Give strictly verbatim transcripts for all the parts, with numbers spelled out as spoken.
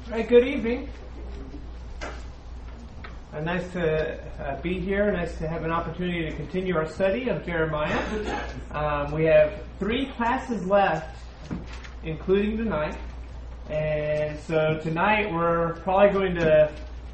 All right, good evening. Uh, nice to uh, be here. Nice to have an opportunity to continue our study of Jeremiah. Um, we have three classes left, including tonight. And so tonight we're probably going to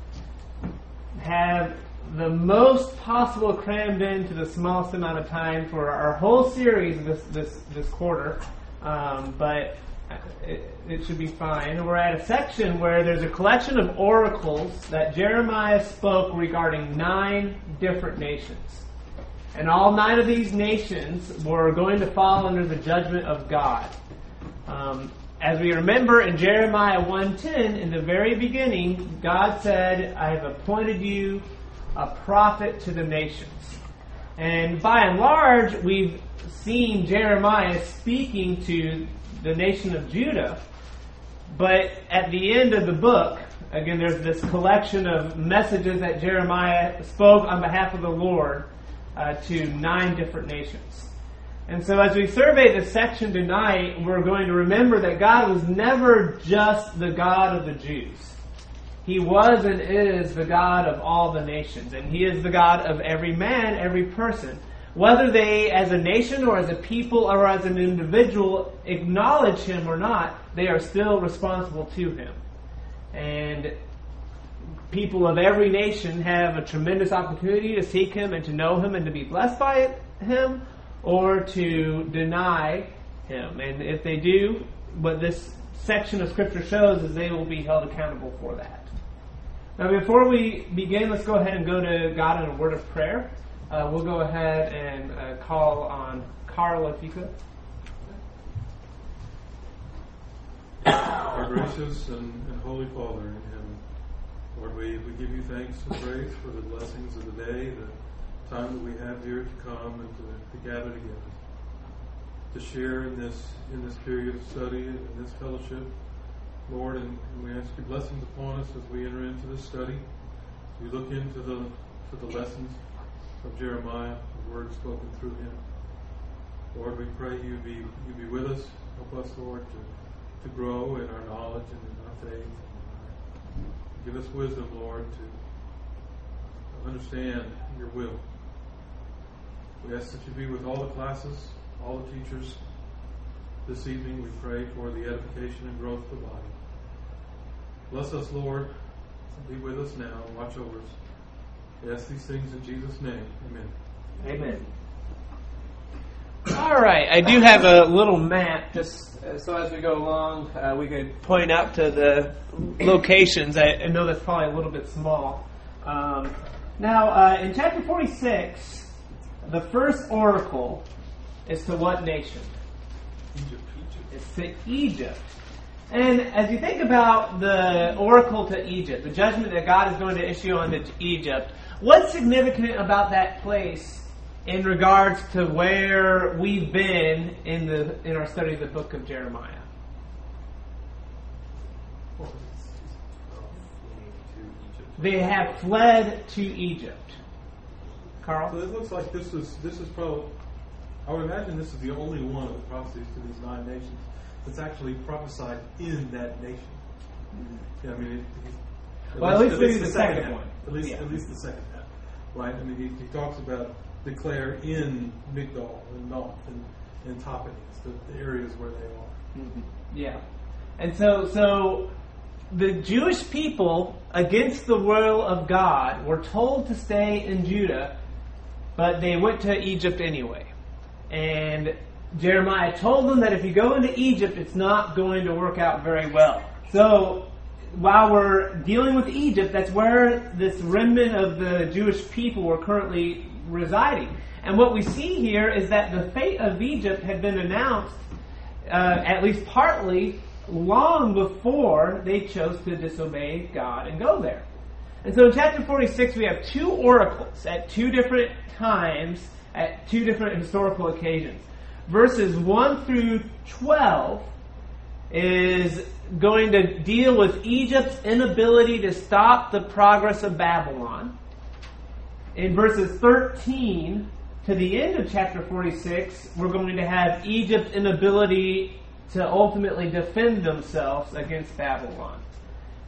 have the most possible crammed into the smallest amount of time for our whole series this this, this quarter. Um, but It, it should be fine. We're at a section where there's a collection of oracles that Jeremiah spoke regarding nine different nations. And all nine of these nations were going to fall under the judgment of God. Um, as we remember in Jeremiah one ten, in the very beginning, God said, I have appointed you a prophet to the nations. And by and large, we've seen Jeremiah speaking to the nation of Judah. But at the end of the book, again, there's this collection of messages that Jeremiah spoke on behalf of the Lord uh, to nine different nations. And so as we survey this section tonight, we're going to remember that God was never just the God of the Jews. He was and is the God of all the nations. And He is the God of every man, every person. Whether they, as a nation or as a people or as an individual, acknowledge Him or not, they are still responsible to Him. And people of every nation have a tremendous opportunity to seek Him and to know Him and to be blessed by Him, or to deny Him. And if they do, what this section of Scripture shows is they will be held accountable for that. Now, before we begin, let's go ahead and go to God in a word of prayer. Uh, we'll go ahead and uh, call on Carl, if you could. Our gracious and, and holy Father in heaven, Lord, we, we give you thanks and praise for the blessings of the day, the time that we have here to come and to, to gather together, to share in this in this period of study and in this fellowship, Lord, and, and we ask your blessings upon us as we enter into this study, as we look into the to the lessons of Jeremiah, the word spoken through him. Lord, we pray you be you be with us. Help us, Lord, to, to grow in our knowledge and in our faith. And our, give us wisdom, Lord, to understand your will. We ask that you be with all the classes, all the teachers. This evening we pray for the edification and growth of the body. Bless us, Lord. Be with us now and watch over us. We ask these things in Jesus' name. Amen. Amen. All right. I do have a little map, just uh, so as we go along, uh, we could point out to the locations. I, I know that's probably a little bit small. Um, now, uh, in chapter forty-six, the first oracle is to what nation? Egypt. Egypt. It's to Egypt. And as you think about the oracle to Egypt, the judgment that God is going to issue on Egypt, what's significant about that place in regards to where we've been in the in our study of the book of Jeremiah? They have fled to Egypt. Carl? So it looks like this is this is probably, I would imagine this is the only one of the prophecies to these nine nations that's actually prophesied in that nation. Mm-hmm. Yeah, I mean, it, well, least, at least, at least the, the second, second one. At least, yeah. at least the second half, right? I mean, he, he talks about declare in Migdol and Noth and, and Tahpanhes, the, the areas where they are. Mm-hmm. Yeah, and so so the Jewish people, against the will of God, were told to stay in Judah, but they went to Egypt anyway, and Jeremiah told them that if you go into Egypt, it's not going to work out very well. So, while we're dealing with Egypt, that's where this remnant of the Jewish people were currently residing. And what we see here is that the fate of Egypt had been announced, uh, at least partly, long before they chose to disobey God and go there. And so in chapter forty-six, we have two oracles at two different times, at two different historical occasions. Verses one through twelve is going to deal with Egypt's inability to stop the progress of Babylon. In verses thirteen to the end of chapter forty-six, we're going to have Egypt's inability to ultimately defend themselves against Babylon.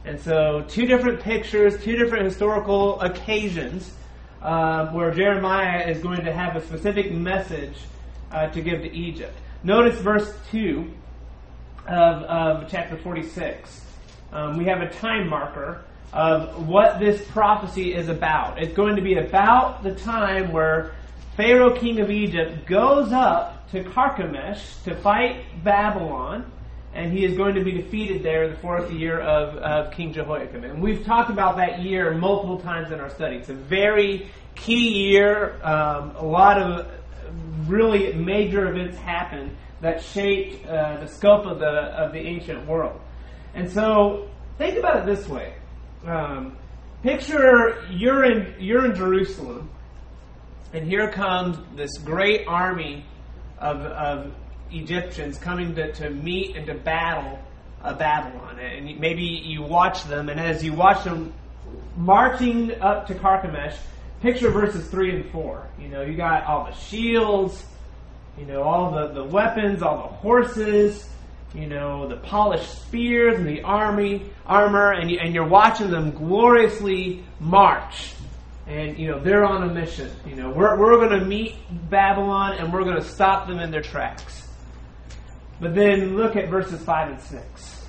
And so two different pictures, two different historical occasions uh, where Jeremiah is going to have a specific message uh, to give to Egypt. Notice verse two of, of chapter forty-six. Um, we have a time marker of what this prophecy is about. It's going to be about the time where Pharaoh, king of Egypt, goes up to Carchemish to fight Babylon, and he is going to be defeated there in the fourth year of, of King Jehoiakim. And we've talked about that year multiple times in our study. It's a very key year. Um, a lot of really major events happened that shaped uh, the scope of the of the ancient world. And so, think about it this way. Um, picture you're in you're in Jerusalem, and here comes this great army of, of Egyptians coming to, to meet and to battle uh, Babylon. And maybe you watch them, and as you watch them marching up to Carchemish, picture verses three and four. You know, you got all the shields, you know, all the, the weapons, all the horses, you know, the polished spears and the army armor, and, you, and you're watching them gloriously march. And, you know, they're on a mission. You know, we're, we're going to meet Babylon, and we're going to stop them in their tracks. But then look at verses five and six.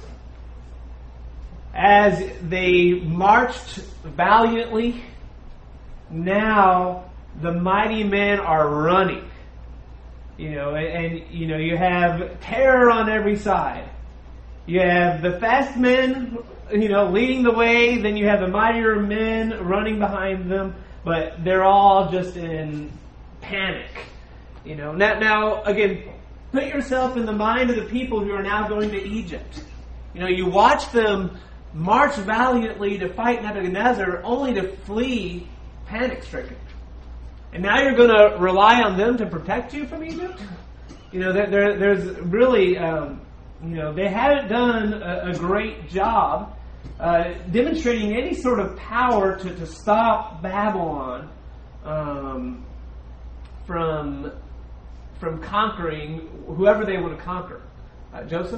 As they marched valiantly, now the mighty men are running. You know, and, and you know, you have terror on every side. You have the fast men, you know, leading the way. Then you have the mightier men running behind them. But they're all just in panic. You know, now, now again, put yourself in the mind of the people who are now going to Egypt. You know, you watch them march valiantly to fight Nebuchadnezzar, only to flee panic-stricken. And now you're going to rely on them to protect you from Egypt? You know, there, there, there's really, um, you know, they haven't done a, a great job uh, demonstrating any sort of power to, to stop Babylon um, from from conquering whoever they want to conquer. Uh, Joseph?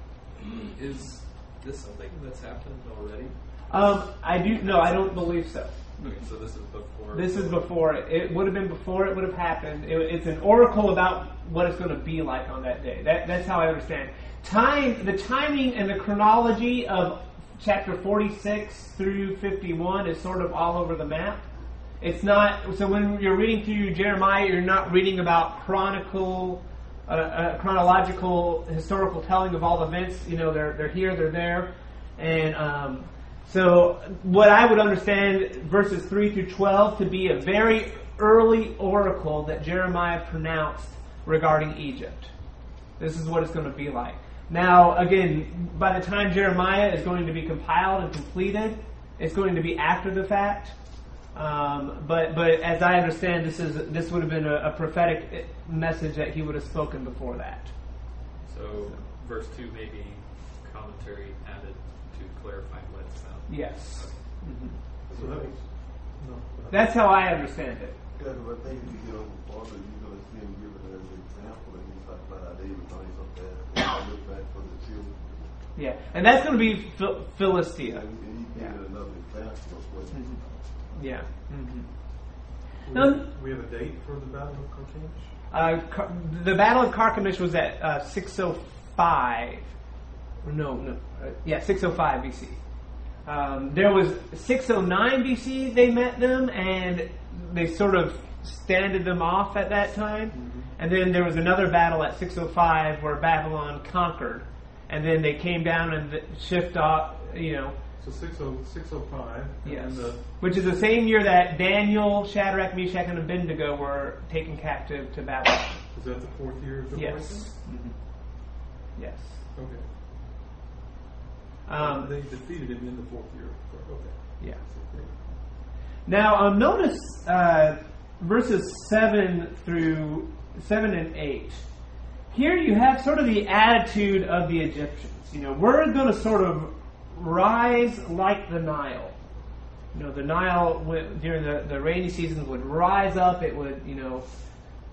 Is this something that's happened already? Um, I do no, I don't believe so. Okay, so this is before. This is before. It would have been before it would have happened. It, it's an oracle about what it's going to be like on that day. That, that's how I understand. Time, the timing and the chronology of chapter forty-six through fifty-one is sort of all over the map. It's not. So when you're reading through Jeremiah, you're not reading about chronicle, uh, uh, chronological, historical telling of all the events. You know, they're they're here, they're there, and. Um, So what I would understand verses three through twelve to be a very early oracle that Jeremiah pronounced regarding Egypt. This is what it's going to be like. Now, again, by the time Jeremiah is going to be compiled and completed, it's going to be after the fact. Um, but but as I understand, this is this would have been a, a prophetic message that he would have spoken before that. So verse two may be commentary added to clarify what's about. Yes. Mm-hmm. So that was, no, That's how I understand it. Yeah, but I think if you get on the farther, you're going to see him give it as an example, and he's talking about how David brings up that, and I look back for the children. Yeah, and that's going to be Phil- Philistia. And he, and he Yeah. gave it another example of what Mhm. Yeah. Mm-hmm. we, Now- we have a date for the Battle of Carchemish? Uh, Car- the Battle of Carchemish was at uh, six oh five. No, no. Uh, yeah, six oh five B C. Um, there was six oh nine B C they met them, and they sort of standed them off at that time. Mm-hmm. And then there was another battle at six oh five where Babylon conquered. And then they came down and shift off, you know. So six oh, six oh five. Yes. And the, Which is the same year that Daniel, Shadrach, Meshach, and Abednego were taken captive to Babylon. is that the fourth year of Jehoiakim? Yes. Mm-hmm. Yes. Okay. Um, they defeated him in the fourth year. Okay. yeah. Now, um, notice uh, verses seven through seven and eight. Here you have sort of the attitude of the Egyptians. You know, we're going to sort of rise like the Nile. You know, the Nile would, during the, the rainy seasons would rise up. It would, you know,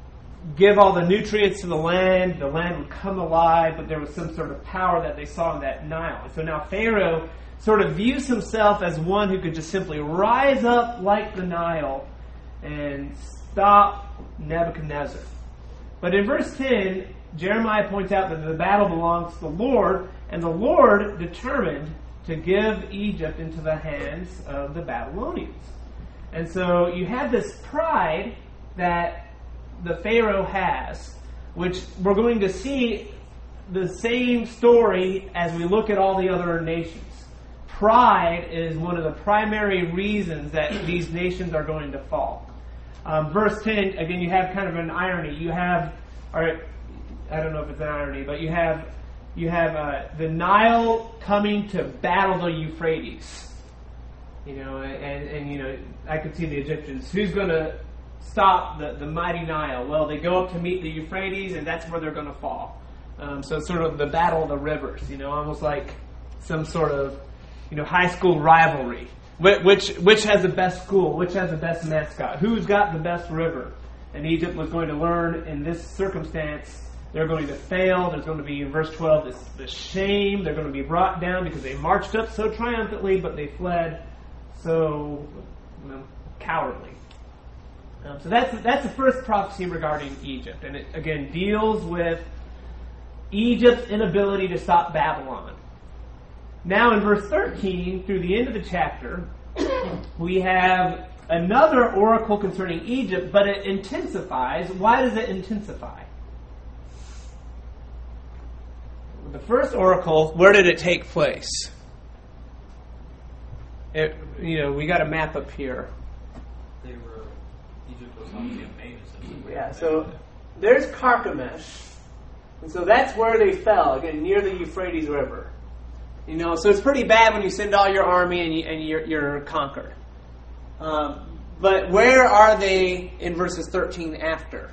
give all the nutrients to the land. The land would come alive, but there was some sort of power that they saw in that Nile. And so now Pharaoh sort of views himself as one who could just simply rise up like the Nile and stop Nebuchadnezzar. But in verse ten, Jeremiah points out that the battle belongs to the Lord, and the Lord determined to give Egypt into the hands of the Babylonians. And so you have this pride that the Pharaoh has, which we're going to see the same story as we look at all the other nations. Pride is one of the primary reasons that these nations are going to fall. Um, verse ten, again, you have kind of an irony. You have, or I don't know if it's an irony, but you have you have uh, the Nile coming to battle the Euphrates. You know, and, and you know, I could see the Egyptians. Who's going to stop the, the mighty Nile? Well, they go up to meet the Euphrates, and that's where they're going to fall. Um, so it's sort of the battle of the rivers, you know, almost like some sort of, you know, high school rivalry. Which which has the best school? Which has the best mascot? Who's got the best river? And Egypt was going to learn in this circumstance. They're going to fail. There's going to be, in verse twelve, this, this shame. They're going to be brought down because they marched up so triumphantly, but they fled so you know, cowardly. Um, so that's that's the first prophecy regarding Egypt, and it again deals with Egypt's inability to stop Babylon. Now in verse thirteen, through the end of the chapter, we have another oracle concerning Egypt, but it intensifies. Why does it intensify? The first oracle, where did it take place? It, you know, we got a map up here. They were, Egypt was on campaign essentially. Yeah, so there's Carchemish. And so that's where they fell, again, near the Euphrates River. You know, so it's pretty bad when you send all your army and, you, and you're, you're conquered. Um, but where are they in verses thirteen after?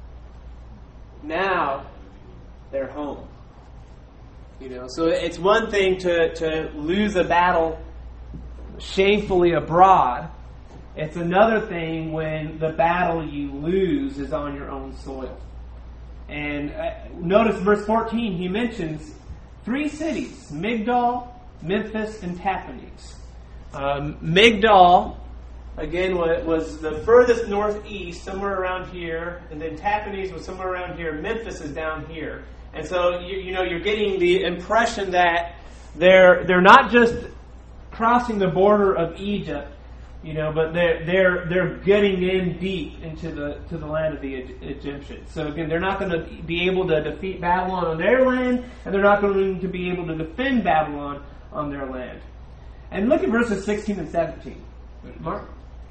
Now, they're home. You know, so it's one thing to, to lose a battle shamefully abroad. It's another thing when the battle you lose is on your own soil. And uh, notice verse fourteen, he mentions three cities, Migdol, Memphis, and Tahpanhes. Um, Migdol, again, was the furthest northeast, somewhere around here, and then Tahpanhes was somewhere around here. Memphis is down here. And so, you, you know, you're getting the impression that they're they're not just crossing the border of Egypt, you know, but they're they're they're getting in deep into the to the land of the Egyptians. So again, they're not going to be able to defeat Babylon on their land, and they're not going to be able to defend Babylon on their land. And look at verses sixteen and seventeen. Mark?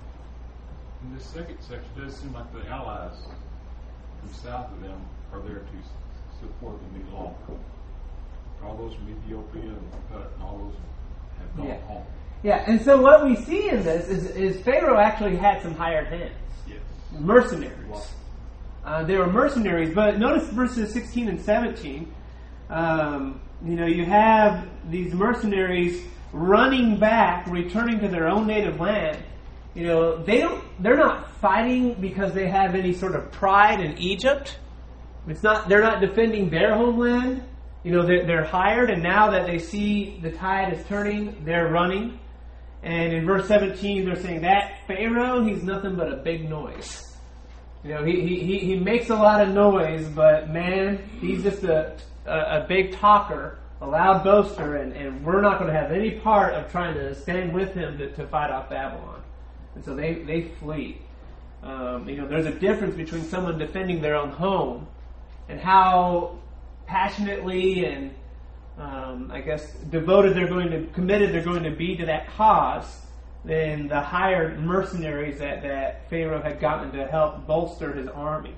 In this second section, it does seem like the allies from south of them are there to support them any longer. All those from Ethiopia and Put and all those have gone Yeah. home. Yeah, and so what we see in this is, is Pharaoh actually had some hired hands. Yes. Mercenaries. Wow. Uh, they were mercenaries, but notice verses sixteen and seventeen. Um, you know, you have these mercenaries running back, returning to their own native land. You know, they don't. They're not fighting because they have any sort of pride in Egypt. It's not. They're not defending their homeland. You know, they're, they're hired, and now that they see the tide is turning, they're running. And in verse seventeen, they're saying that Pharaoh, he's nothing but a big noise. You know, he he he makes a lot of noise, but man, he's just a a, a big talker, a loud boaster, and, and we're not going to have any part of trying to stand with him to, to fight off Babylon. And so they they flee. Um, you know, there's a difference between someone defending their own home and how passionately and Um, I guess devoted they're going to, committed they're going to be to that cause than the hired mercenaries that, that Pharaoh had gotten to help bolster his army.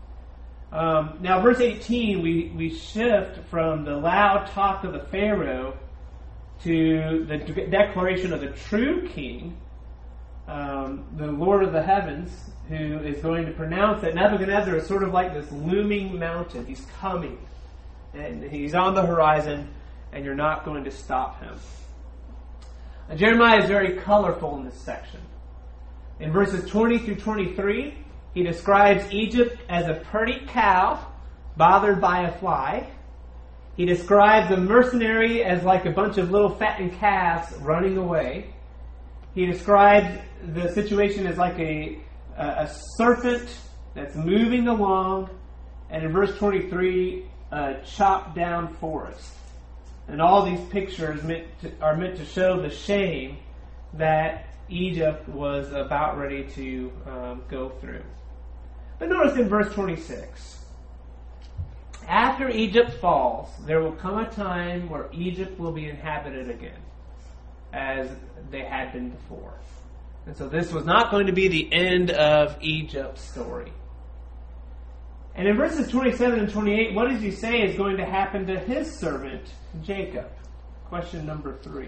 Um, now verse eighteen, we, we shift from the loud talk of the Pharaoh to the de- declaration of the true king, um, the Lord of the heavens, who is going to pronounce that Nebuchadnezzar is sort of like this looming mountain. He's coming. And he's on the horizon, and you're not going to stop him. Now, Jeremiah is very colorful in this section. In verses twenty through twenty-three, He describes Egypt as a pretty cow bothered by a fly. He describes the mercenary as like a bunch of little fattened calves running away. He describes the situation as like a, a, a serpent that's moving along. And in verse twenty-three, a chopped down forest. And all these pictures meant to, are meant to show the shame that Egypt was about ready to um, go through. But notice in verse twenty-six, after Egypt falls, there will come a time where Egypt will be inhabited again, as they had been before. And so this was not going to be the end of Egypt's story. And in verses twenty-seven and twenty-eight, what does he say is going to happen to his servant, Jacob? Question number three.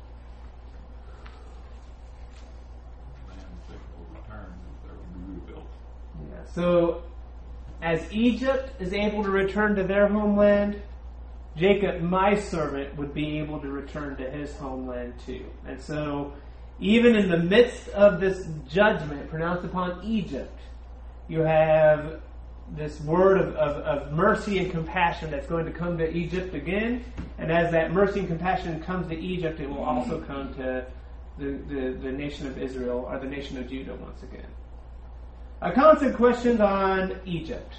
Yeah, so, as Egypt is able to return to their homeland, Jacob, my servant, would be able to return to his homeland too. And so, even in the midst of this judgment pronounced upon Egypt, you have this word of, of, of mercy and compassion that's going to come to Egypt again. And as that mercy and compassion comes to Egypt, it will also come to the, the, the nation of Israel, or the nation of Judah once again. A constant questions on Egypt.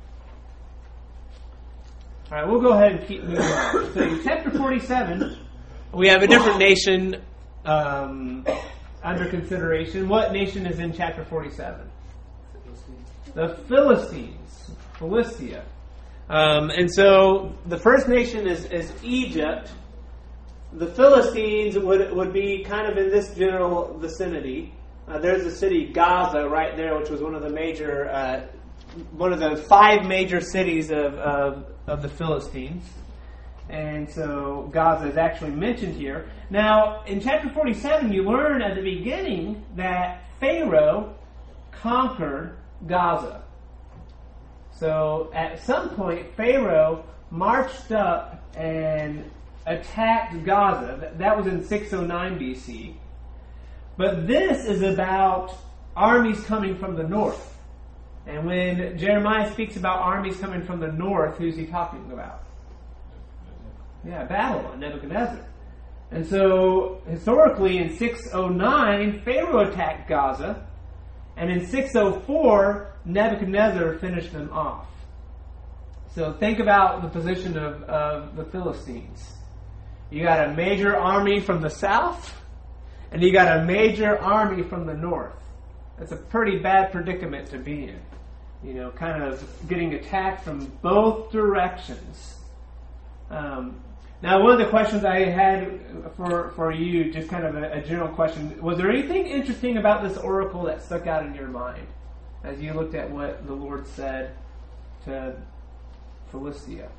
All right, we'll go ahead and keep moving on. So in chapter forty-seven, we have a different nation um, under consideration. What nation is in chapter forty-seven? The Philistines, Philistia. Um, and so the first nation is, is Egypt. The Philistines would, would be kind of in this general vicinity. Uh, there's the city Gaza right there, which was one of the major, uh, one of the five major cities of, of, of the Philistines. And so Gaza is actually mentioned here. Now, in chapter forty-seven, you learn at the beginning that Pharaoh conquered Gaza. So at some point, Pharaoh marched up and attacked Gaza. That was in six oh nine B C. But this is about armies coming from the north. And when Jeremiah speaks about armies coming from the north, who's he talking about? Yeah, Babylon, Nebuchadnezzar. And so, historically, in six oh nine, Pharaoh attacked Gaza. And in six oh four, Nebuchadnezzar finished them off. So think about the position of, of the Philistines. You got a major army from the south, and you got a major army from the north. That's a pretty bad predicament to be in. You know, kind of getting attacked from both directions. Um, now, one of the questions I had for, for you, just kind of a, a general question, was there anything interesting about this oracle that stuck out in your mind as you looked at what the Lord said to Philistia?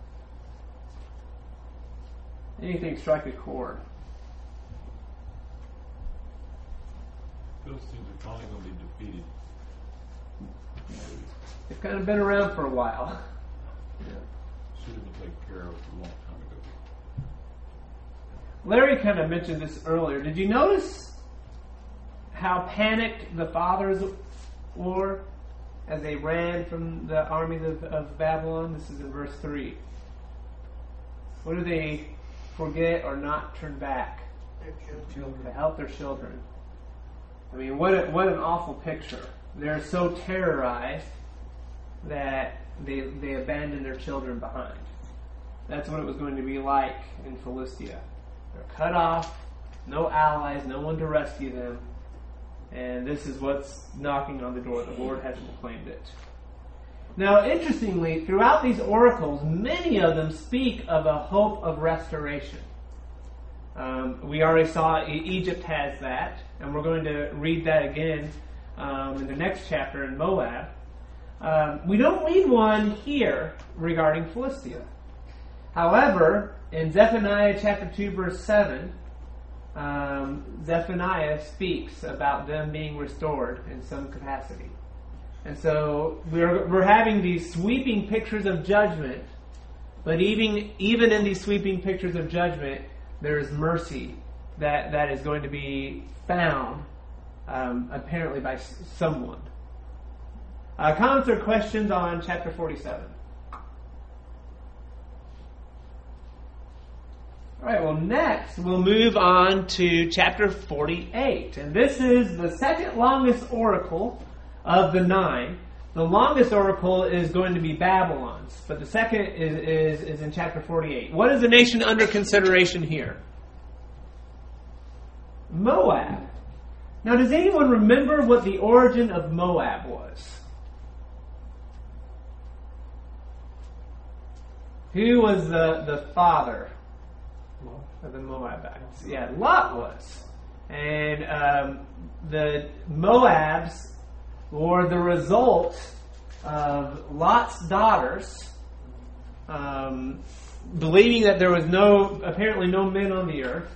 Anything strike a chord? Philistines are finally going to be defeated. They've kind of been around for a while. Yeah. Should have been taken care of a long time ago. Larry kind of mentioned this earlier. Did you notice how panicked the fathers were as they ran from the armies of, of Babylon? This is in verse three. What do they forget or not turn back? Their children. To help their children. I mean, what a, what an awful picture. They're so terrorized that they they abandon their children behind. That's what it was going to be like in Philistia. They're cut off, no allies, no one to rescue them, and this is what's knocking on the door. The Lord has proclaimed it. Now, interestingly, throughout these oracles, many of them speak of a hope of restoration. Um, we already saw Egypt has that, and we're going to read that again um, in the next chapter in Moab. Um, we don't read one here regarding Philistia. However, in Zephaniah chapter two, verse seven, um, Zephaniah speaks about them being restored in some capacity. And so we're we're having these sweeping pictures of judgment, but even even in these sweeping pictures of judgment, there is mercy that, that is going to be found, um, apparently by someone. Uh, comments or questions on chapter forty-seven? All right, well, next we'll move on to chapter forty-eight. And this is the second longest oracle of the nine. The longest oracle is going to be Babylon's, but the second is, is, is in chapter forty-eight. What is the nation under consideration here? Moab. Now, does anyone remember what the origin of Moab was? Who was the, the father of the Moabites? Yeah, Lot was. And um, the Moabs were the result of Lot's daughters um, believing that there was no, apparently no men on the earth,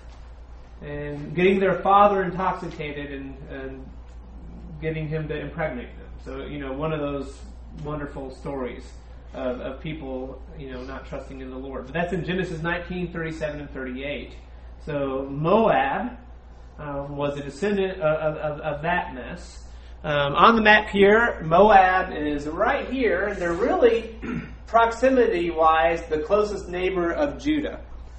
and getting their father intoxicated and, and getting him to impregnate them. So, you know, one of those wonderful stories of, of people, you know, not trusting in the Lord. But that's in Genesis nineteen, thirty-seven, and thirty-eight. So Moab uh, was a descendant of, of, of that mess. Um, on the map here, Moab is right here, and they're really, proximity-wise, the closest neighbor of Judah.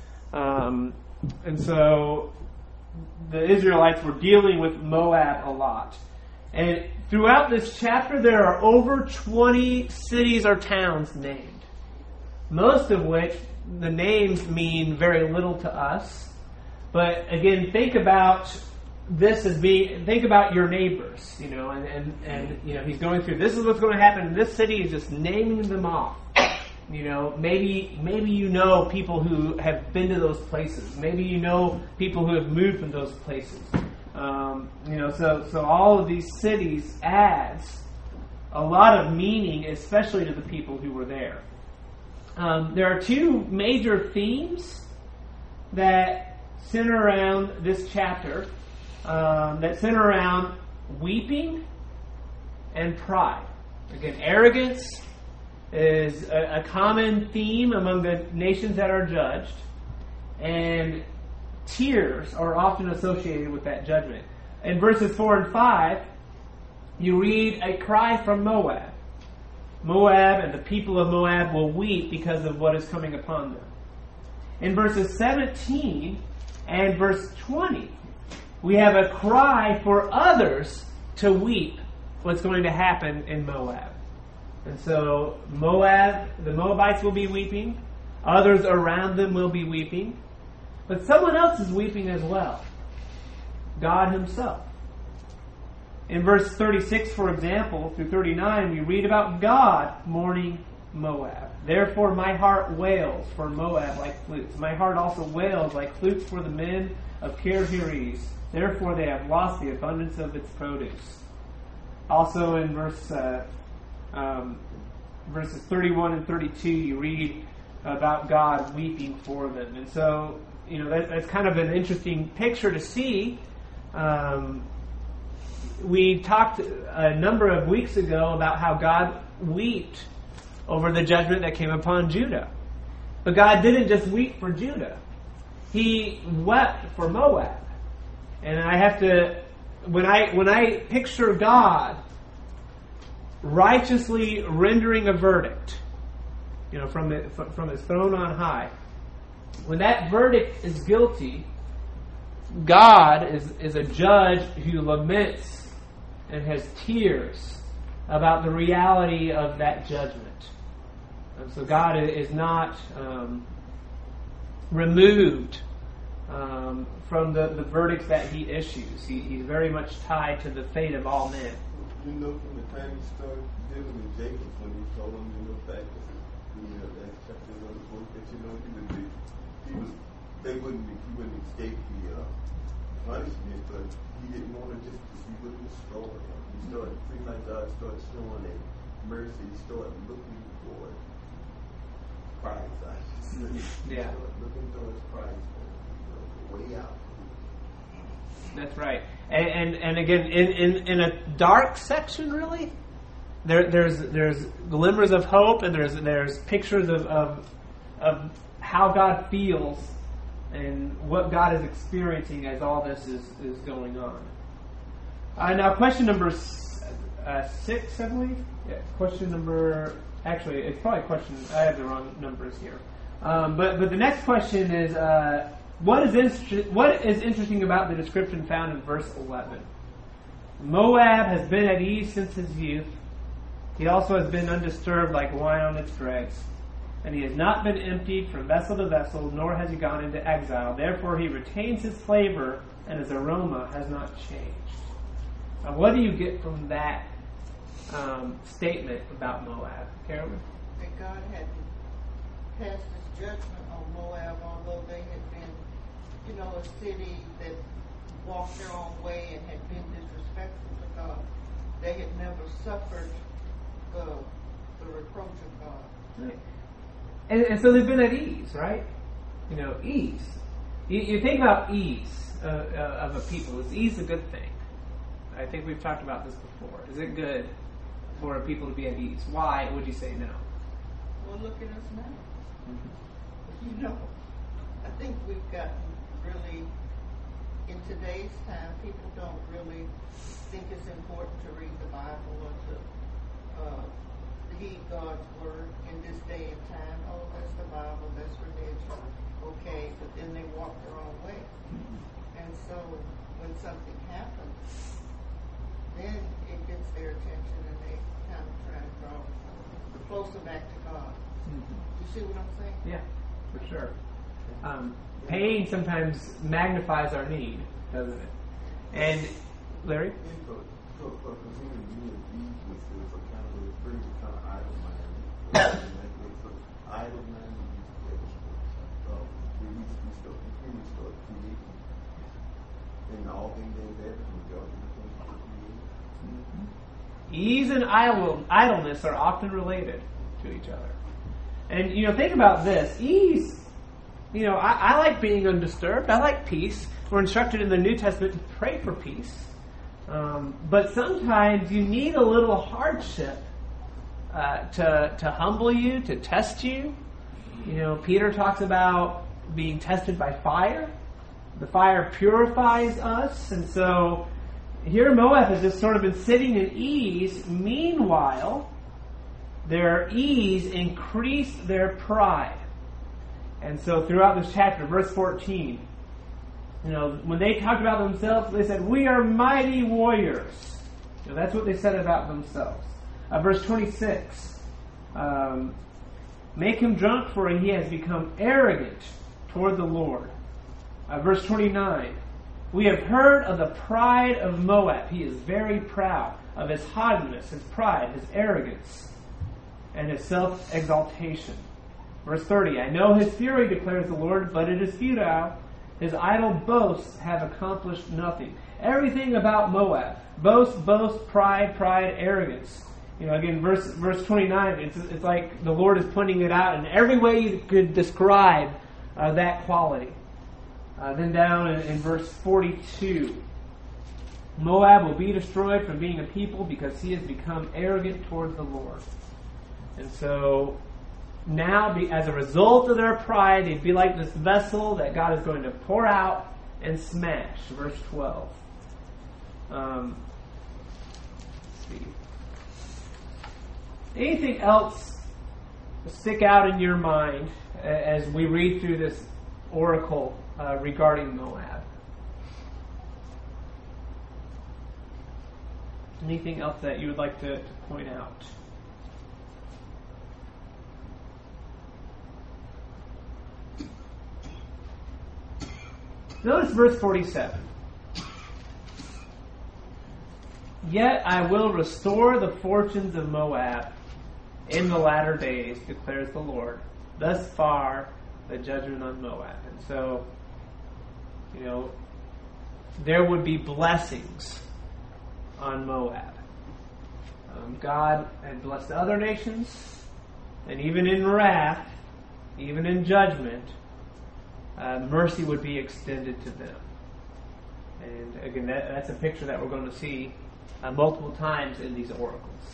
Um, and so the Israelites were dealing with Moab a lot. And throughout this chapter, there are over twenty cities or towns named. Most of which, the names mean very little to us. But again, think about this as being, think about your neighbors, you know, and, and, and you know, he's going through, this is what's going to happen in this city, is just naming them off. You know, maybe maybe you know people who have been to those places. Maybe you know people who have moved from those places. Um, you know, so so all of these cities adds a lot of meaning, especially to the people who were there. Um, there are two major themes that center around this chapter, um, that center around weeping and pride. Again, arrogance is a, a common theme among the nations that are judged, and tears are often associated with that judgment. In verses four and five, you read a cry from Moab. Moab and the people of Moab will weep because of what is coming upon them. In verses seventeen and verse twenty, we have a cry for others to weep what's going to happen in Moab. And so Moab, the Moabites will be weeping. Others around them will be weeping. But someone else is weeping as well. God himself. In verse thirty-six, for example, through thirty-nine, we read about God mourning Moab. Therefore my heart wails for Moab like flutes. My heart also wails like flutes for the men of Kir-Heriz. Therefore they have lost the abundance of its produce. Also in verse uh, um, verses thirty-one and thirty-two, you read about God weeping for them. And so, you know, that, that's kind of an interesting picture to see. Um, we talked a number of weeks ago about how God wept over the judgment that came upon Judah. But God didn't just weep for Judah. He wept for Moab. And I have to, when I when I picture God righteously rendering a verdict, you know, from it, from his throne on high, when that verdict is guilty, God is, is a judge who laments and has tears about the reality of that judgment. And so God is not um, removed um, from the, the verdicts that he issues. He, he's very much tied to the fate of all men. You know, from the time he started dealing with Jacob, when he told him, you know, back in the last chapter of the book, that, you know, he would be, he was, they wouldn't be, he wouldn't escape the uh, punishment, but he didn't want to just, he wouldn't destroy him. He started, pretty much God started showing that mercy. He started looking for Christ, I should say. Yeah. He started looking towards Christ, the way out. That's right. And, and and again, in, in, in a dark section, really, there there's there's glimmers of hope, and there's there's pictures of of, of how God feels and what God is experiencing as all this is, is going on. Uh, now, question number uh, six, I believe. Yeah, question number. Actually, it's probably question. I have the wrong numbers here. Um, but but the next question is uh, what is inter- what is interesting about the description found in verse eleven? Moab has been at ease since his youth. He also has been undisturbed like wine on its dregs. And he has not been emptied from vessel to vessel, nor has he gone into exile. Therefore he retains his flavor, and his aroma has not changed. Now, what do you get from that um, statement about Moab, Carolyn? That God hadn't passed his judgment on Moab, although they had been, you know, a city that walked their own way and had been disrespectful to God. They had never suffered the, the reproach of God. Right. And, and so they've been at ease, right? You know, ease. You, you think about ease uh, uh, of a people. Is ease a good thing? I think we've talked about this before. Is it good for people to be at ease? Why would you say no? Well, look at us now. Mm-hmm. You know, I think we've gotten really, in today's time, people don't really think it's important to read the Bible or to uh, heed God's word in this day and time. Oh, that's the Bible, that's religion. Okay, but then they walk their own way. And so when something happens, then it gets their attention and they kind of try to draw closer back to God. Mm-hmm. You see what I'm saying? Yeah, for sure. Um, pain sometimes magnifies our need, doesn't it? And, Larry? Yeah, so, so, so for human beings, these was, was a kind of a very kind of idle mind. So idle mind, uh, we, we, we start, we start creating. And all things they there, we go to the things to create. Ease and idle, idleness are often related to each other. And, you know, think about this. Ease, you know, I, I like being undisturbed. I like peace. We're instructed in the New Testament to pray for peace. Um, but sometimes you need a little hardship uh, to, to humble you, to test you. You know, Peter talks about being tested by fire. The fire purifies us. And so here Moab has just sort of been sitting in ease. Meanwhile, their ease increased their pride. And so throughout this chapter, verse fourteen, you know, when they talked about themselves, they said, "We are mighty warriors." You know, that's what they said about themselves. Uh, verse twenty-six, um, "Make him drunk, for he has become arrogant toward the Lord." Uh, verse twenty-nine, "We have heard of the pride of Moab. He is very proud, of his haughtiness, his pride, his arrogance, and his self-exaltation." Verse thirty, "I know his fury, declares the Lord, but it is futile. His idle boasts have accomplished nothing." Everything about Moab. Boast, boast, pride, pride, arrogance. You know, again, verse verse twenty-nine, it's, it's like the Lord is pointing it out in every way you could describe uh, that quality. Uh, then down in, in verse forty-two, "Moab will be destroyed from being a people because he has become arrogant towards the Lord." And so now, be, as a result of their pride, they'd be like this vessel that God is going to pour out and smash. Verse twelve. Um, let's see. Anything else stick out in your mind as we read through this oracle uh, regarding Moab? Anything else that you would like to, to point out? Notice verse forty-seven. "Yet I will restore the fortunes of Moab in the latter days, declares the Lord. Thus far, the judgment on Moab." And so, you know, there would be blessings on Moab. Um, God had blessed other nations, and even in wrath, even in judgment, Uh, mercy would be extended to them. And again, that, that's a picture that we're going to see uh, multiple times in these oracles.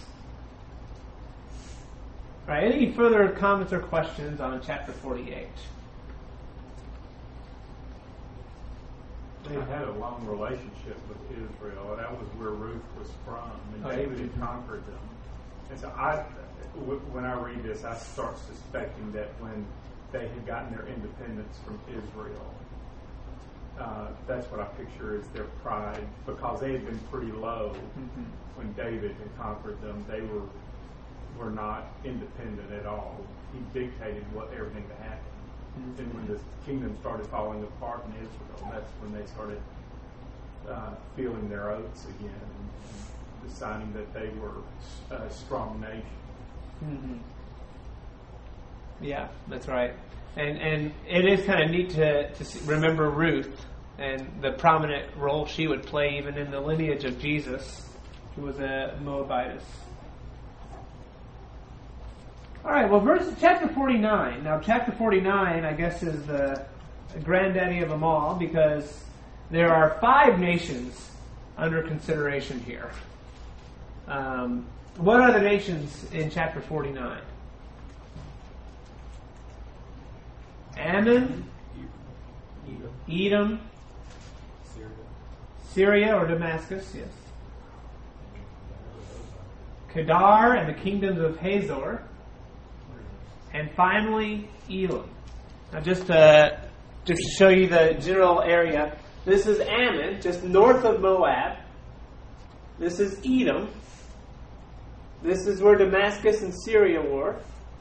All right, any further comments or questions on chapter forty-eight? They had a long relationship with Israel, and that was where Ruth was from, and Oh, David had mhm. conquered them. And so I, w- when I read this, I start suspecting that when they had gotten their independence from Israel, uh, that's what I picture as their pride, because they had been pretty low Mhm. when David had conquered them. They were were not independent at all. He dictated what everything that happened. Mhm. And when the kingdom started falling apart in Israel, that's when they started uh, feeling their oaths again and, and deciding that they were a strong nation. Mm-hmm. Yeah, that's right. And and it is kind of neat to to see, remember Ruth and the prominent role she would play even in the lineage of Jesus, who was a Moabitess. All right, well, verse chapter forty-nine. Now, chapter forty-nine, I guess, is the granddaddy of them all, because there are five nations under consideration here. Um, what are the nations in chapter forty-nine? Ammon, Edom, Syria. Syria or Damascus, yes. Kedar and the kingdoms of Hazor. And finally, Elam. Now, just to, just to show you the general area, this is Ammon, just north of Moab. This is Edom. This is where Damascus and Syria were.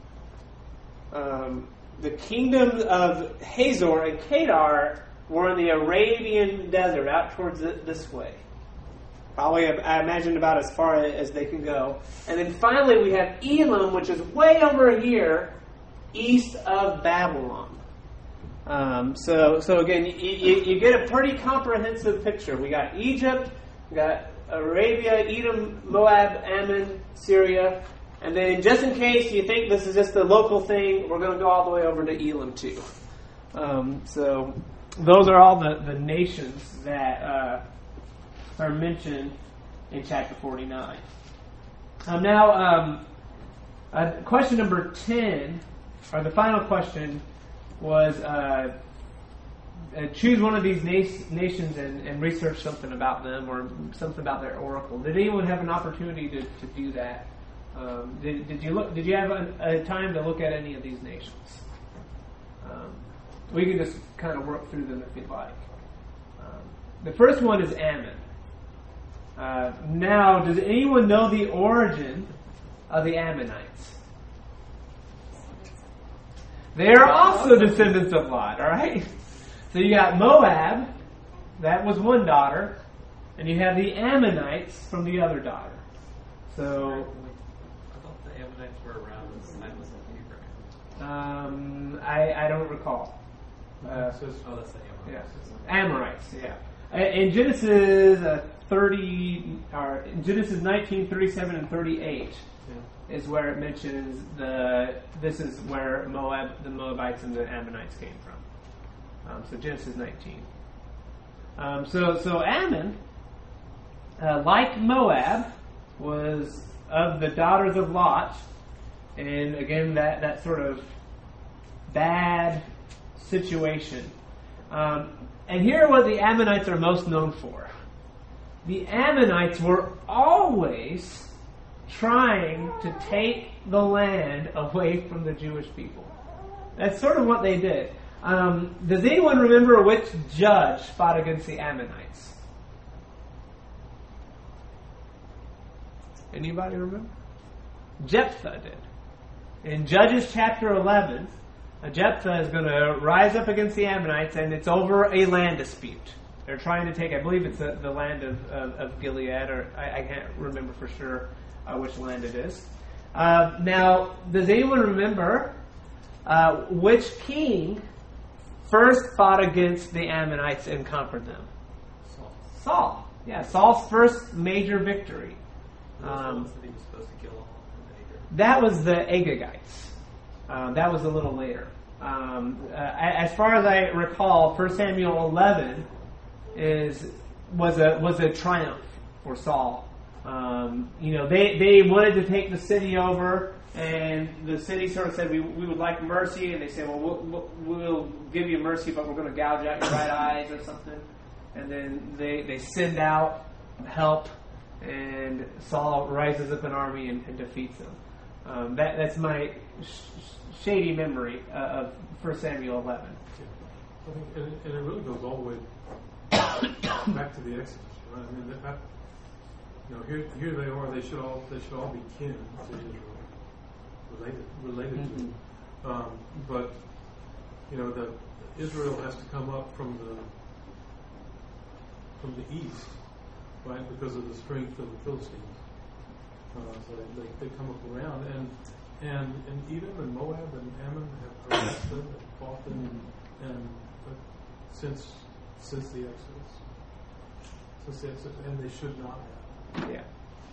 Um, the kingdoms of Hazor and Kedar were in the Arabian desert, out towards the, this way. Probably, I imagine, about as far as they can go. And then finally, we have Elam, which is way over here, east of Babylon. Um, so, so again, you, you, you get a pretty comprehensive picture. We got Egypt, we got Arabia, Edom, Moab, Ammon, Syria, and then just in case you think this is just a local thing, we're going to go all the way over to Elam too. Um, so, those are all the, the nations that uh, are mentioned in chapter forty-nine. Um, now, um, uh, question number ten, or the final question, was uh, uh, choose one of these na- nations and, and research something about them or something about their oracle. Did anyone have an opportunity to, to do that? Um, did, did you look? Did you have a, a time to look at any of these nations? Um, we can just kind of work through them if you'd like. Um, the first one is Ammon. Uh, now, does anyone know the origin of the Ammonites? They are also descendants of Lot, all right? So you got Moab, that was one daughter, and you have the Ammonites from the other daughter. So, I thought the Ammonites were around the time of Abraham. um, I, I don't recall. Uh, Oh, that's the yeah, Ammonites. Amorites, yeah. Uh, In Genesis uh, thirty, or in Genesis nineteen, thirty-seven, and thirty-eight. Is where it mentions the. This is where Moab, the Moabites, and the Ammonites came from. Um, so Genesis nineteen. Um, so so Ammon, uh, like Moab, was of the daughters of Lot, and again that that sort of bad situation. Um, and here are what the Ammonites are most known for. The Ammonites were always trying to take the land away from the Jewish people. That's sort of what they did. Um, does anyone remember which judge fought against the Ammonites? Anybody remember? Jephthah did. In Judges chapter eleven, uh, Jephthah is going to rise up against the Ammonites, and it's over a land dispute. They're trying to take, I believe it's the, the land of, of, of Gilead, or I, I can't remember for sure uh, which land it is. Uh, now, does anyone remember uh, which king first fought against the Ammonites and conquered them? Saul. Saul. Yeah, Saul's first major victory. Those Um, ones that he was supposed to kill all in the Ager. That was the Agagites. Um, that was a little later. Um, uh, as far as I recall, First Samuel eleven is was a was a triumph for Saul. Um, you know, they they wanted to take the city over, and the city sort of said, "We we would like mercy," and they said, "Well, we'll, we'll give you mercy, but we're going to gouge out your right eyes or something." and then they, they send out help, and Saul rises up an army and, and defeats them. Um, that that's my sh- shady memory uh, of First Samuel eleven. I think, and, and it really goes all the way back to the Exodus, right? I mean, that, you know, here here they are. They should all they should all be kin to Israel, related related mm-hmm. to. Them. Um, but you know, the Israel has to come up from the from the east, right? Because of the strength of the Philistines. Uh, so they, they, they come up around, and and and Edom and Moab and Ammon have harassed them and fought them, and, and uh, since since the Exodus, since the Exodus, and they should not have. Yeah.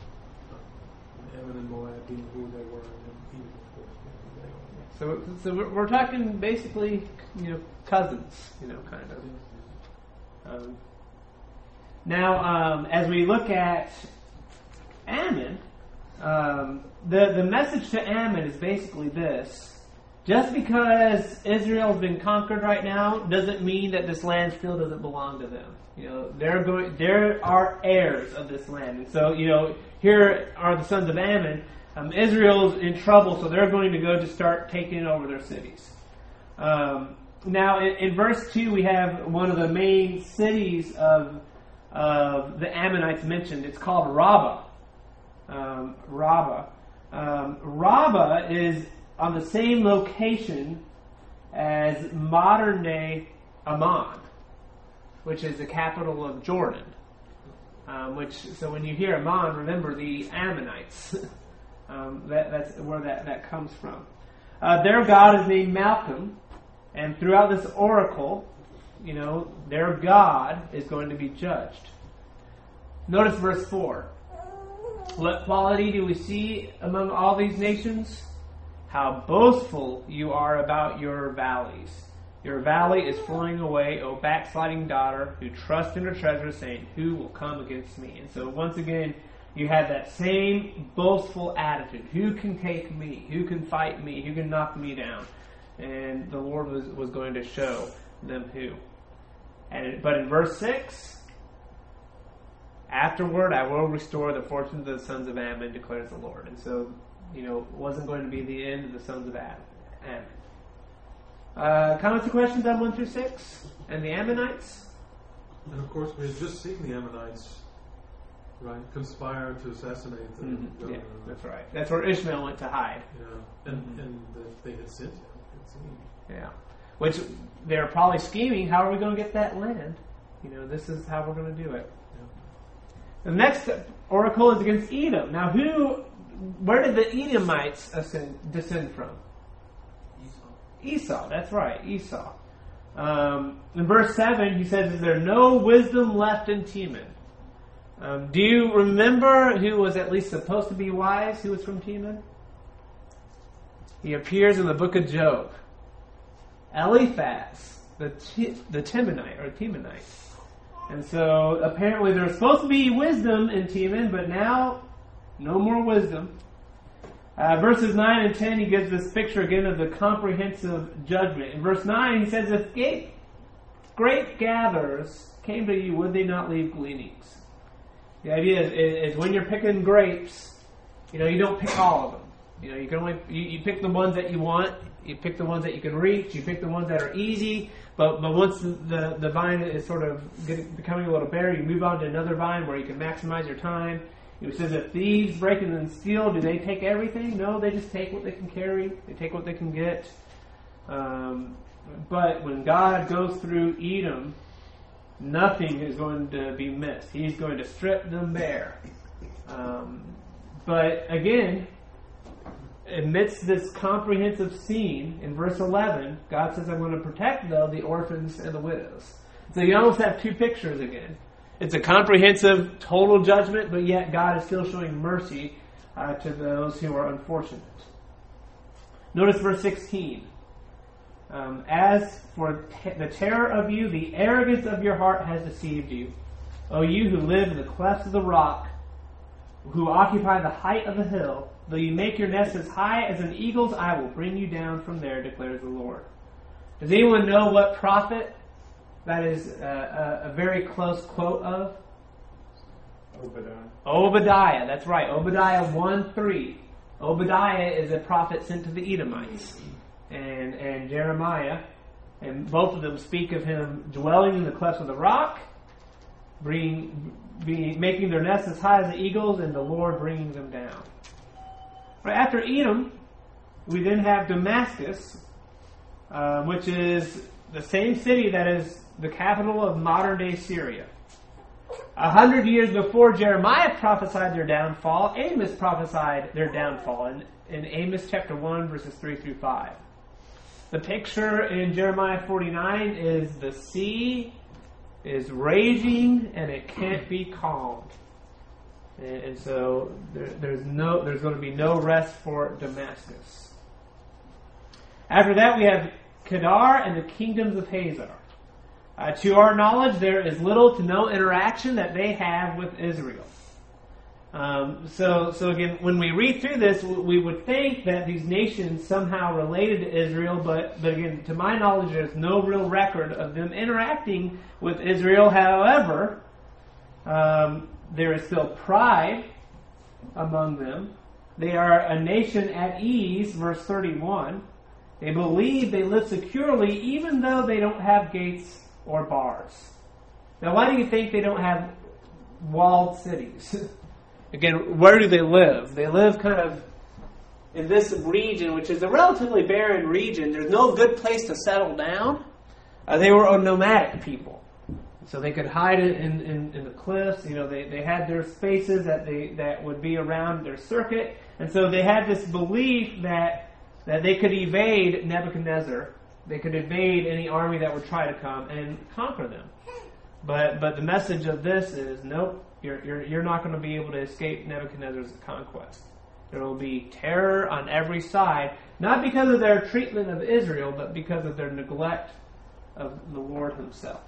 Uh, Ammon and Moab being who they were, and then Edom, of course, being who they are. So, so we're, we're talking basically, you know, cousins, you know, kind of. Um, now, um, as we look at Ammon, um, the the message to Ammon is basically this: just because Israel's been conquered right now doesn't mean that this land still doesn't belong to them. You know, they're going, there are heirs of this land, and so you know, here are the sons of Ammon. Um, Israel's in trouble, so they're going to go to start taking over their cities. Um, now, in, in verse two, we have one of the main cities of of the Ammonites mentioned. It's called Rabbah. Um, Rabbah. Um, Rabbah is on the same location as modern-day Amman, which is the capital of Jordan. Um, which, so when you hear Amman, remember the Ammonites. um, that, that's where that, that comes from. Uh, their god is named Malcolm, and throughout this oracle, you know, their God is going to be judged. Notice verse four. What quality do we see among all these nations? How boastful you are about your valleys. Your valley is flowing away, O backsliding daughter, who trusts in her treasure, saying, who will come against me? And so once again, you have that same boastful attitude. Who can take me? Who can fight me? Who can knock me down? And the Lord was, was going to show them who. And but in verse six, afterward I will restore the fortunes of the sons of Ammon, declares the Lord. And so, you know, it wasn't going to be the end of the sons of Ammon. Uh, comments or questions on one through six? And the Ammonites? And of course, we had just seen the Ammonites, right, conspire to assassinate the Mm-hmm. governor. Yeah, that's right. That's where Ishmael went to hide. Yeah, and mm-hmm. and that they had sent him. It seemed. Yeah, which they're probably scheming. How are we going to get that land? You know, this is how we're going to do it. Yeah. The next oracle is against Edom. Now, who? Where did the Edomites ascend, descend from? Esau, that's right, Esau. Um, in verse seven, he says, is there no wisdom left in Teman? Um, do you remember who was at least supposed to be wise, who was from Teman? He appears in the book of Job. Eliphaz, the T- the Temanite, or Temanite. And so, apparently there's supposed to be wisdom in Teman, but now, no more wisdom. Uh, verses nine and ten, he gives this picture again of the comprehensive judgment. In verse nine, he says, if grape, grape gatherers came to you, would they not leave gleanings? The idea is, is, is when you're picking grapes, you know, you don't pick all of them. You know, you can only, you, you pick the ones that you want, you pick the ones that you can reach, you pick the ones that are easy, but, but once the, the, the vine is sort of getting, becoming a little bare, you move on to another vine where you can maximize your time. It says, if thieves break in and steal, do they take everything? No, they just take what they can carry. They take what they can get. Um, but when God goes through Edom, nothing is going to be missed. He's going to strip them bare. Um, but again, amidst this comprehensive scene, in verse eleven, God says, I'm going to protect, though, the orphans and the widows. So you almost have two pictures again. It's a comprehensive, total judgment, but yet God is still showing mercy uh, to those who are unfortunate. Notice verse sixteen. Um, As for te- the terror of you, the arrogance of your heart has deceived you. O you who live in the clefts of the rock, who occupy the height of the hill, though you make your nest as high as an eagle's, I will bring you down from there, declares the Lord. Does anyone know what prophet that is a, a, a very close quote of? Obadiah. Obadiah, that's right. Obadiah one three. Obadiah is a prophet sent to the Edomites. And, and Jeremiah, and both of them speak of him dwelling in the clefts of the rock, bringing, being, making their nests as high as the eagles, and the Lord bringing them down. Right after Edom, we then have Damascus, uh, which is the same city that is the capital of modern-day Syria. A hundred years before Jeremiah prophesied their downfall, Amos prophesied their downfall in, in Amos chapter one, verses three through five. The picture in Jeremiah forty-nine is the sea is raging and it can't be calmed. And, and so there, there's no, there's going to be no rest for Damascus. After that, we have Kedar and the kingdoms of Hazar. Uh, to our knowledge, there is little to no interaction that they have with Israel. Um, so, so again, when we read through this, we would think that these nations somehow related to Israel, but, but again, to my knowledge, there's no real record of them interacting with Israel. However, um, there is still pride among them. They are a nation at ease, verse thirty-one. They believe they live securely even though they don't have gates or bars. Now, why do you think they don't have walled cities? Again, where do they live? They live kind of in this region, which is a relatively barren region. There's no good place to settle down. Uh, they were a nomadic people. So they could hide it in, in, in the cliffs. You know, they, they had their spaces that they that would be around their circuit. And so they had this belief that that they could evade Nebuchadnezzar. They could evade any army that would try to come and conquer them. But but the message of this is, nope, you're you're you're not going to be able to escape Nebuchadnezzar's conquest. There will be terror on every side, not because of their treatment of Israel, but because of their neglect of the Lord Himself.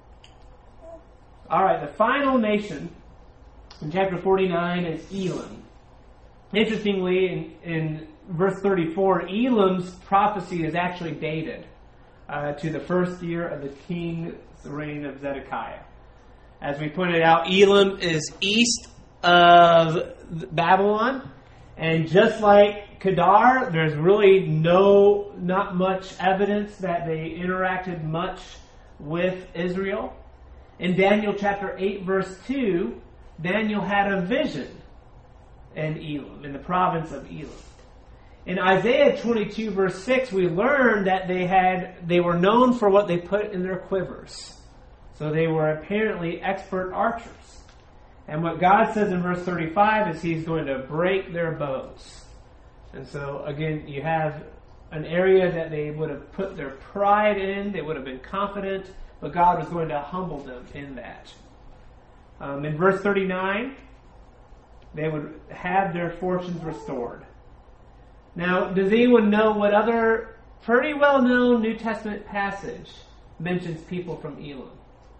All right, the final nation in chapter forty-nine is Elam. Interestingly, in, in verse thirty-four, Elam's prophecy is actually dated uh, to the first year of the king's reign of Zedekiah. As we pointed out, Elam is east of Babylon, and just like Kedar, there's really no, not much evidence that they interacted much with Israel. In Daniel chapter eight, verse two, Daniel had a vision in Elam, in the province of Elam. In Isaiah twenty-two, verse six, we learn that they had they were known for what they put in their quivers. So they were apparently expert archers. And what God says in verse thirty-five is He's going to break their bows. And so, again, you have an area that they would have put their pride in, they would have been confident, but God was going to humble them in that. Um, in verse thirty-nine, they would have their fortunes restored. Now, does anyone know what other pretty well-known New Testament passage mentions people from Elam?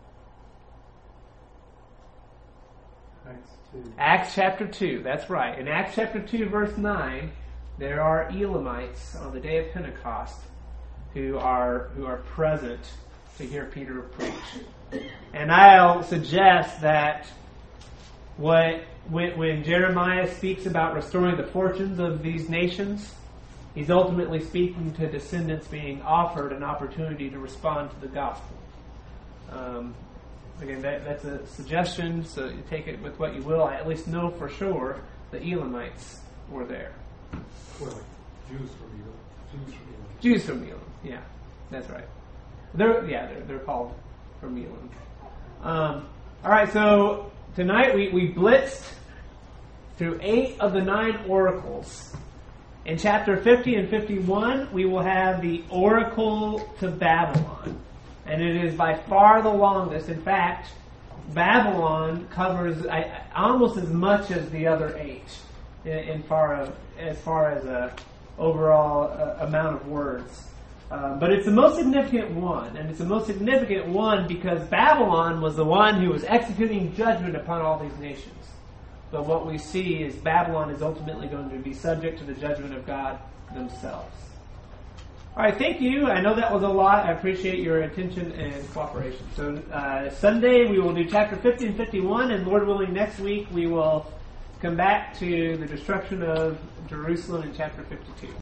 Acts two. Acts chapter two, that's right. In Acts chapter two, verse nine, there are Elamites on the day of Pentecost who are who are present to hear Peter preach. And I'll suggest that what when, when Jeremiah speaks about restoring the fortunes of these nations, he's ultimately speaking to descendants being offered an opportunity to respond to the gospel. Um, again, that, that's a suggestion, so you take it with what you will. I at least know for sure the Elamites were there. Well, Jews from Elam. Jews from Elam. Jews from Elam, yeah, that's right. They're yeah, they're they're called from Elam. Um, all right, so tonight we, we blitzed through eight of the nine oracles. In chapter fifty and fifty-one, we will have the oracle to Babylon. And it is by far the longest. In fact, Babylon covers I, almost as much as the other eight in, in far of, as far as a overall uh, amount of words. Uh, but it's the most significant one, and it's the most significant one because Babylon was the one who was executing judgment upon all these nations. But what we see is Babylon is ultimately going to be subject to the judgment of God themselves. All right, thank you. I know that was a lot. I appreciate your attention and cooperation. So uh, Sunday we will do chapter fifty and fifty-one, and Lord willing, next week we will come back to the destruction of Jerusalem in chapter fifty-two.